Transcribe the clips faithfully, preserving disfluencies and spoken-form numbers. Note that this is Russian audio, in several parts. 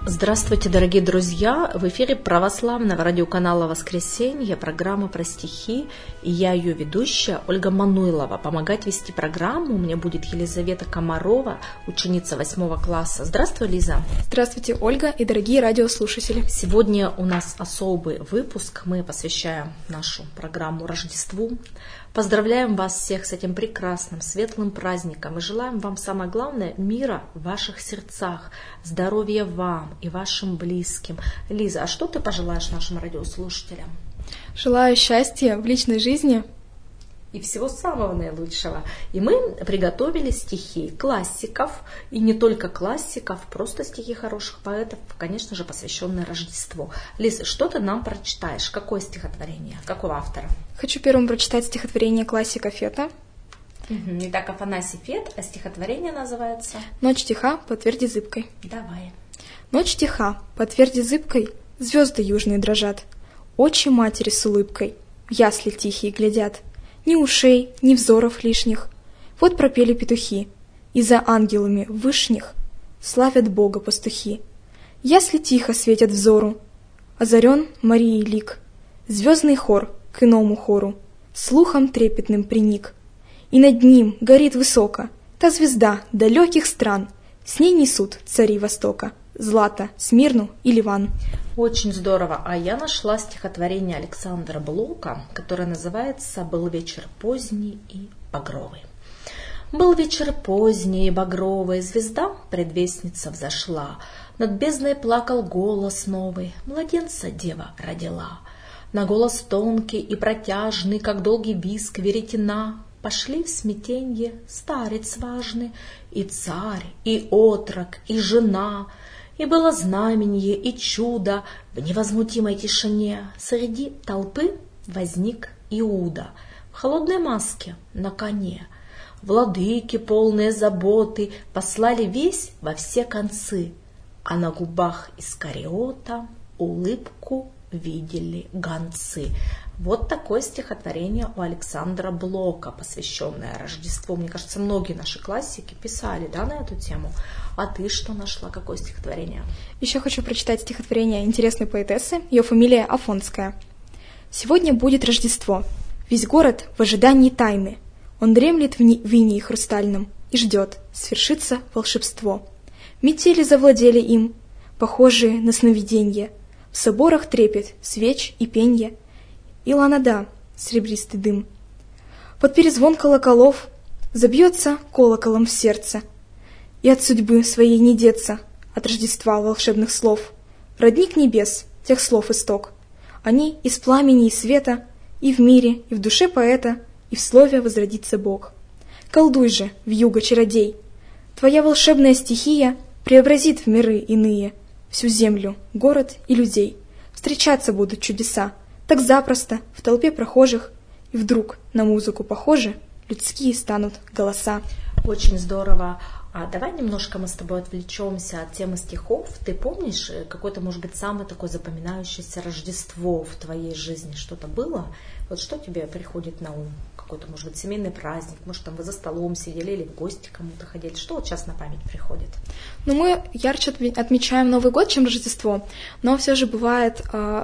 Здравствуйте, дорогие друзья! В эфире православного радиоканала «Воскресенье» программа про стихи, и я ее ведущая Ольга Мануйлова. Помогать вести программу мне будет Елизавета Комарова, ученица восьмого класса. Здравствуй, Лиза! Здравствуйте, Ольга и дорогие радиослушатели! Сегодня у нас особый выпуск. Мы посвящаем нашу программу Рождеству. Поздравляем вас всех с этим прекрасным, светлым праздником и желаем вам, самое главное, мира в ваших сердцах, здоровья вам и вашим близким. Лиза, а что ты пожелаешь нашим радиослушателям? Желаю счастья в личной жизни. И всего самого наилучшего. И мы приготовили стихи классиков, и не только классиков, просто стихи хороших поэтов, конечно же, посвященные Рождеству. Лиза, что ты нам прочитаешь? Какое стихотворение? Какого автора? Хочу первым прочитать стихотворение классика Фета. Угу. Итак, Афанасий Фет, а стихотворение называется «Ночь тиха, по тверди зыбкой». Давай. Ночь тиха, по тверди зыбкой, звезды южные дрожат, очи матери с улыбкой в ясли тихие глядят. Ни ушей, ни взоров лишних. Вот пропели петухи, и за ангелами вышних славят Бога пастухи. Ясли тихо светят взору, озарен Марией лик, звездный хор к иному хору слухом трепетным приник. И над ним горит высоко та звезда далеких стран, с ней несут цари Востока Злато, Смирну и Ливан. Очень здорово. А я нашла стихотворение Александра Блока, которое называется «Был вечер поздний и багровый». Был вечер поздний и багровый, звезда, предвестница, взошла. Над бездной плакал голос новый, младенца дева родила. На голос тонкий и протяжный, как долгий виск веретена, пошли в смятенье старец важный, и царь, и отрок, и жена. И было знаменье и чудо, в невозмутимой тишине среди толпы возник Иуда в холодной маске на коне. Владыки, полные заботы, послали весть во все концы, а на губах Искариота улыбку видели гонцы. Вот такое стихотворение у Александра Блока, посвященное Рождеству. Мне кажется, многие наши классики писали, да, на эту тему. А ты что нашла? Какое стихотворение? Еще хочу прочитать стихотворение интересной поэтессы. Ее фамилия Афонская. «Сегодня будет Рождество. Весь город в ожидании тайны. Он дремлет в инии хрустальном и ждет, свершится волшебство. Метели завладели им, похожие на сновиденье. В соборах трепет свеч и пенье, и ланада, серебристый дым. Под перезвон колоколов забьется колоколом в сердце, и от судьбы своей не деться, от Рождества волшебных слов. Родник небес, тех слов исток, они из пламени и света, и в мире, и в душе поэта, и в слове возродится Бог. Колдуй же, вьюга чародей, твоя волшебная стихия преобразит в миры иные всю землю, город и людей. Встречаться будут чудеса, так запросто, в толпе прохожих, и вдруг на музыку похожи людские станут голоса». Очень здорово. А давай немножко мы с тобой отвлечемся от темы стихов. Ты помнишь какое-то, может быть, самое такое запоминающееся Рождество в твоей жизни? Что-то было? Вот что тебе приходит на ум? Какой-то, может быть, семейный праздник? Может, там вы за столом сидели или в гости кому-то ходили? Что вот сейчас на память приходит? Ну, мы ярче отмечаем Новый год, чем Рождество. Но все же бывает...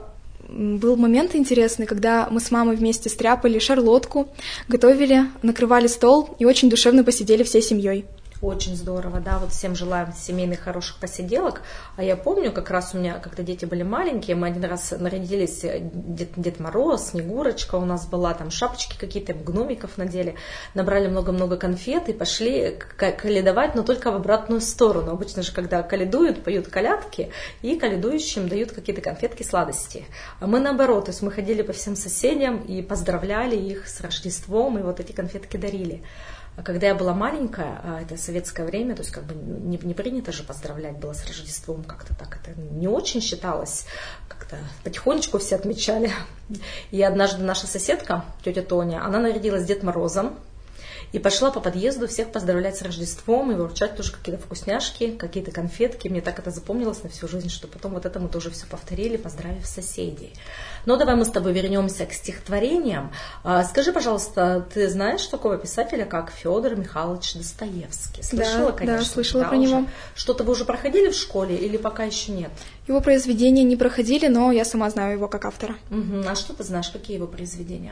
Был момент интересный, когда мы с мамой вместе стряпали шарлотку, готовили, накрывали стол и очень душевно посидели всей семьей. Очень здорово, да, вот всем желаем семейных хороших посиделок. А я помню, как раз у меня, когда дети были маленькие, мы один раз нарядились, Дед, Дед Мороз, Снегурочка у нас была, там шапочки какие-то, гномиков надели, набрали много-много конфет и пошли каледовать, но только в обратную сторону. Обычно же, когда каледуют, поют колядки, и каледующим дают какие-то конфетки, сладости. А мы наоборот, то есть мы ходили по всем соседям и поздравляли их с Рождеством, и вот эти конфетки дарили. Когда я была маленькая, это советское время, то есть как бы не, не принято же поздравлять было с Рождеством, как-то так это не очень считалось, как-то потихонечку все отмечали. И однажды наша соседка, тетя Тоня, она нарядилась Дед Морозом, И пошла по подъезду всех поздравлять с Рождеством и вручать тоже какие-то вкусняшки, какие-то конфетки. Мне так это запомнилось на всю жизнь, что потом вот это мы тоже все повторили, поздравив соседей. Но давай мы с тобой вернемся к стихотворениям. Скажи, пожалуйста, ты знаешь такого писателя, как Федор Михайлович Достоевский? Слышала, да, конечно? Да, слышала да, про него. Что-то вы уже проходили в школе или пока еще нет? Его произведения не проходили, но я сама знаю его как автора. Угу. А что ты знаешь, какие его произведения?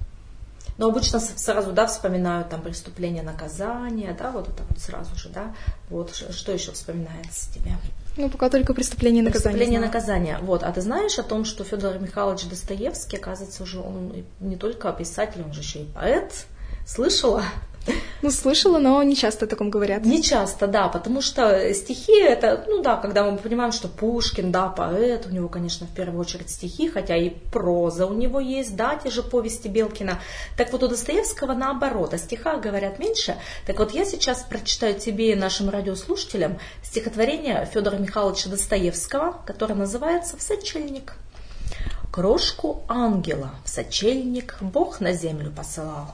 Но обычно сразу, да, вспоминают там «Преступление, наказание», да, вот это вот сразу же, да. Вот что еще вспоминается тебе? Ну, пока только «Преступление, наказание». «Преступление, наказание». Вот. А ты знаешь о том, что Федор Михайлович Достоевский, оказывается, уже он не только писатель, он же еще и поэт. Слышала? Ну, слышала, но не часто о таком говорят. Не часто, да, потому что стихи это, ну да, когда мы понимаем, что Пушкин, да, поэт, у него, конечно, в первую очередь стихи, хотя и проза у него есть, да, те же повести Белкина. Так вот, у Достоевского наоборот, о стихах говорят меньше. Так вот, я сейчас прочитаю тебе и нашим радиослушателям стихотворение Федора Михайловича Достоевского, которое называется «В сочельник». Крошку ангела в сочельник Бог на землю посылал.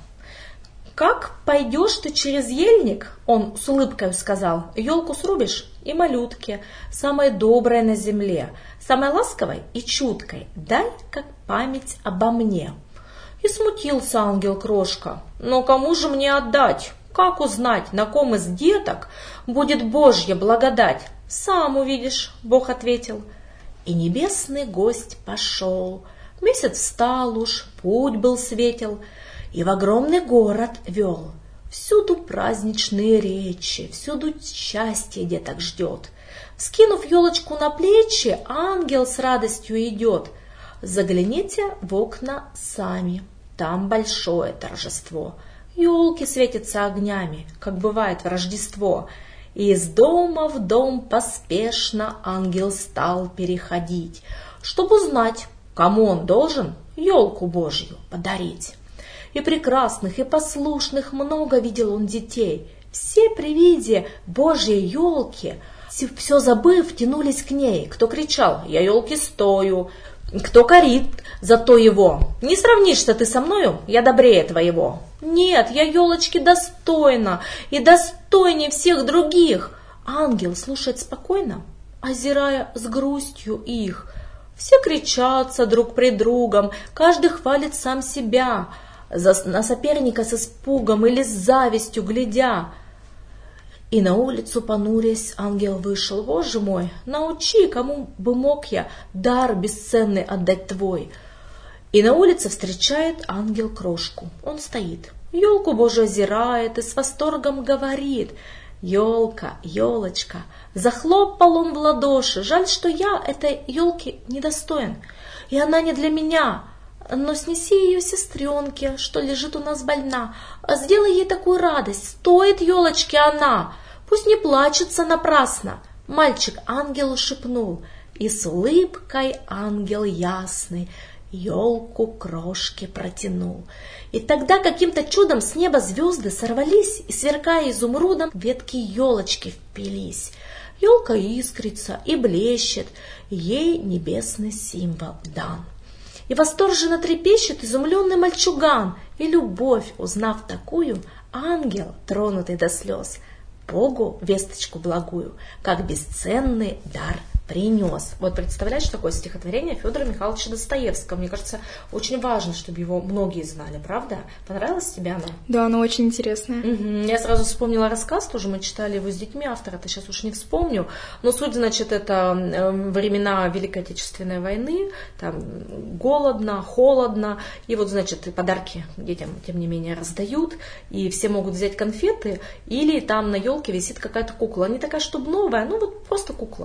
«Как пойдешь ты через ельник, — он с улыбкой сказал, — елку срубишь и малютке, самой доброй на земле, самой ласковой и чуткой, дай как память обо мне». И смутился ангел-крошка. «Но кому же мне отдать? Как узнать, на ком из деток будет Божья благодать?» «Сам увидишь, — Бог ответил». И небесный гость пошел, месяц встал уж, путь был светел, и в огромный город вел. Всюду праздничные речи, всюду счастье деток ждет. Вскинув елочку на плечи, ангел с радостью идет. Загляните в окна сами, там большое торжество. Елки светятся огнями, как бывает в Рождество. И из дома в дом поспешно ангел стал переходить, чтобы узнать, кому он должен елку Божью подарить. И прекрасных, и послушных много видел он детей. Все при виде Божьей елки, все забыв, тянулись к ней. Кто кричал: «Я елки стою», кто корит за то его: «Не сравнишься ты со мною, я добрее твоего». «Нет, я елочки достойна и достойнее всех других». Ангел слушает спокойно, озирая с грустью их. Все кричатся друг пред другом, каждый хвалит сам себя, на соперника с испугом или с завистью глядя. И на улицу, понурясь, ангел вышел. «Боже мой, научи, кому бы мог я дар бесценный отдать твой». И на улице встречает ангел крошку. Он стоит, елку Божию озирает и с восторгом говорит: «Елка, елочка». Захлопал он в ладоши. «Жаль, что я этой елки недостоин, и она не для меня. Но снеси ее сестренке, что лежит у нас больна. Сделай ей такую радость, стоит елочке она. Пусть не плачется напрасно». Мальчик ангелу шепнул, и с улыбкой ангел ясный елку крошке протянул. И тогда каким-то чудом с неба звезды сорвались, и, сверкая изумрудом, ветки елочки впились. Елка искрится и блещет, ей небесный символ дан. И восторженно трепещет изумленный мальчуган, и любовь, узнав такую, ангел, тронутый до слез, Богу весточку благую, как бесценный дар принес. Вот представляешь, такое стихотворение Федора Михайловича Достоевского. Мне кажется, очень важно, чтобы его многие знали, правда? Понравилось тебе оно? Да, оно очень интересное. Угу. Я сразу вспомнила рассказ, тоже мы читали его с детьми, автора-то сейчас уж не вспомню. Но суть, значит, это времена Великой Отечественной войны, там голодно, холодно, и вот, значит, подарки детям, тем не менее, раздают, и все могут взять конфеты, или там на елке висит какая-то кукла. Не такая, чтобы новая, ну вот просто кукла.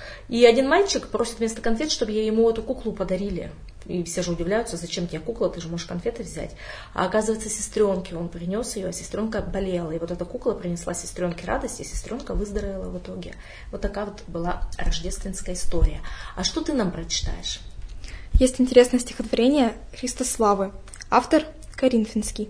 И один мальчик просит вместо конфет, чтобы я ему эту куклу подарили. И все же удивляются: зачем тебе кукла, ты же можешь конфеты взять. А оказывается, сестренке он принес ее, а сестренка болела. И вот эта кукла принесла сестренке радость, и сестренка выздоровела в итоге. Вот такая вот была рождественская история. А что ты нам прочитаешь? Есть интересное стихотворение Христославы. Автор Коринфянский.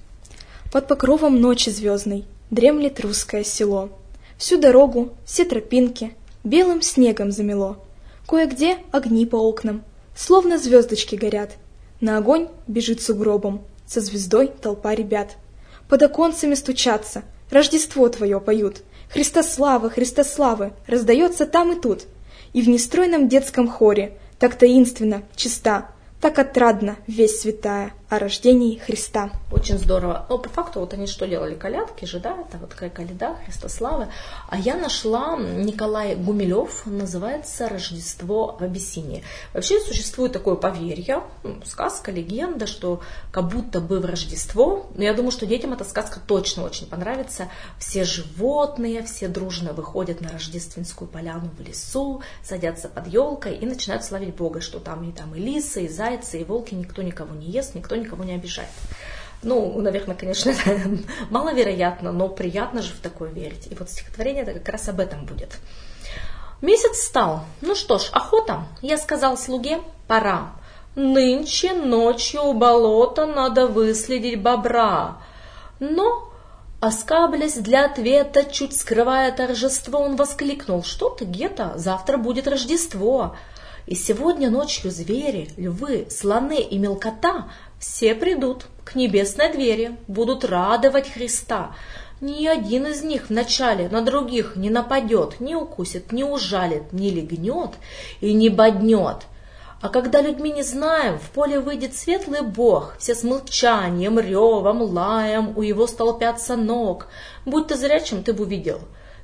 «Под покровом ночи звездной дремлет русское село. Всю дорогу, все тропинки белым снегом замело. Кое-где огни по окнам, словно звездочки горят. На огонь бежит сугробом, со звездой толпа ребят. под оконцами стучатся, Рождество твое поют. Христославы, Христославы, раздается там и тут. И в нестройном детском хоре так таинственно, чиста, так отрадно весть святая о рождении Христа. Очень здорово. Но по факту вот они что делали? Колядки же, да? Это вот такая коляда, Христославы. А я нашла Николай Гумилев, называется «Рождество в Абиссинии». Вообще существует такое поверье, сказка, легенда, что как будто бы в Рождество. Но я думаю, что детям эта сказка точно очень понравится. Все животные, все дружно выходят на рождественскую поляну в лесу, садятся под елкой и начинают славить Бога, что там и там и лисы, и зайцы, и волки, никто никого не ест, никто никого не обижает. Ну, наверное, конечно, это маловероятно, но приятно же в такое верить. И вот стихотворение это как раз об этом будет. Месяц встал. Ну что ж, охота. Я сказал слуге, пора. Нынче ночью у болота надо выследить бобра. Но, оскаблясь для ответа, чуть скрывая торжество, он воскликнул. Что ты, Гета, завтра будет Рождество. И сегодня ночью звери, львы, слоны и мелкота все придут к небесной двери, будут радовать Христа. Ни один из них вначале на других не нападет, не укусит, не ужалит, не легнет и не боднет. А когда людьми не знаем, в поле выйдет светлый Бог, все с молчанием, ревом, лаем у его столпятся ног. Будь ты зрячим, ты бы увидел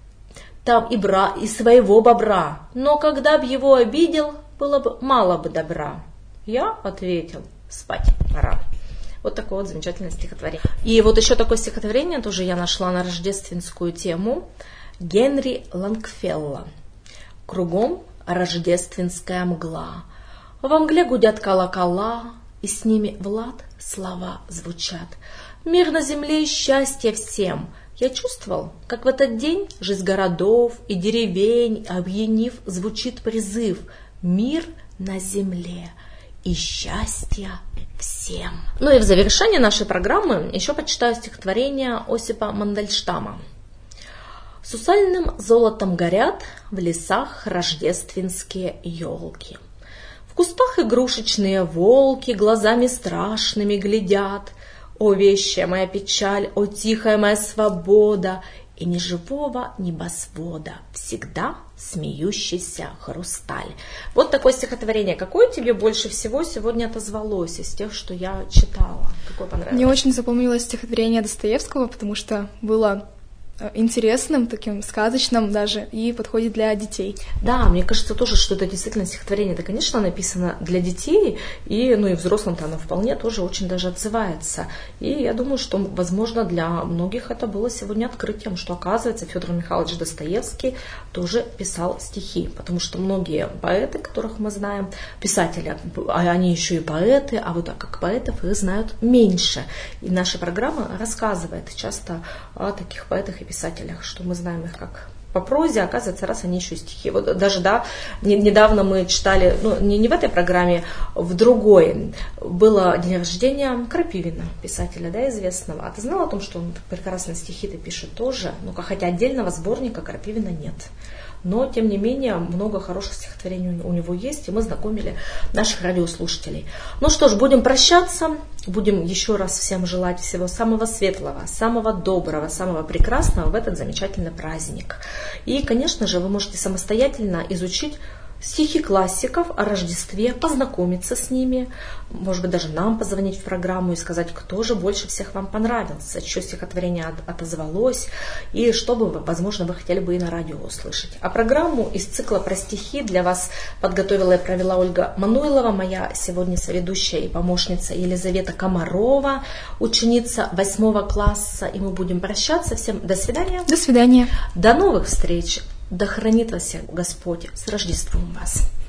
там и, бра, и своего бобра, но когда б его обидел, было бы мало бы добра. Я ответил, спать пора. Вот такое вот замечательное стихотворение. И вот еще такое стихотворение тоже я нашла на рождественскую тему. Генри Лангфелла. Кругом рождественская мгла. Во мгле гудят колокола, и с ними в лад слова звучат. Мир на земле и счастье всем. Я чувствовал, как в этот день жизнь городов и деревень, объединив, звучит призыв. Мир на земле и счастье всем. Ну и в завершение нашей программы еще почитаю стихотворение Осипа Мандельштама. Сусальным золотом горят в лесах рождественские елки. В кустах игрушечные волки глазами страшными глядят. О, вещая моя печаль, о, тихая моя свобода, и ни живого небосвода, всегда смеющийся хрусталь. Вот такое стихотворение. Какое тебе больше всего сегодня отозвалось из тех, что я читала? Какое понравилось? Мне очень запомнилось стихотворение Достоевского, потому что было интересным, таким сказочным даже, и подходит для детей. Да, мне кажется тоже, что это действительно стихотворение. Это, конечно, написано для детей, и, ну, и взрослым-то оно вполне тоже очень даже отзывается. И я думаю, что, возможно, для многих это было сегодня открытием, что, оказывается, Федор Михайлович Достоевский тоже писал стихи, потому что многие поэты, которых мы знаем, писатели, они еще и поэты, а вот как поэтов их знают меньше. И наша программа рассказывает часто о таких поэтах и писателях, что мы знаем их как по прозе, оказывается, раз они еще и стихи. Вот даже, да, недавно мы читали, ну, не, не в этой программе, в другой, было день рождения Крапивина, писателя, да, известного. А ты знала о том, что он прекрасные стихи-то пишет тоже? Ну, хотя отдельного сборника Крапивина нет. Но, тем не менее, много хороших стихотворений у него есть, и мы знакомили наших радиослушателей. Ну что ж, будем прощаться, будем еще раз всем желать всего самого светлого, самого доброго, самого прекрасного в этот замечательный праздник. И, конечно же, вы можете самостоятельно изучить стихи классиков о Рождестве, познакомиться с ними, может быть, даже нам позвонить в программу и сказать, кто же больше всех вам понравился, что стихотворение отозвалось, и что бы, возможно, вы хотели бы и на радио услышать. А программу из цикла про стихи для вас подготовила и провела Ольга Мануйлова, моя сегодня соведущая и помощница Елизавета Комарова, ученица восьмого класса, и мы будем прощаться. Всем до свидания. До свидания. До новых встреч. Да хранит вас Господь с Рождеством вас.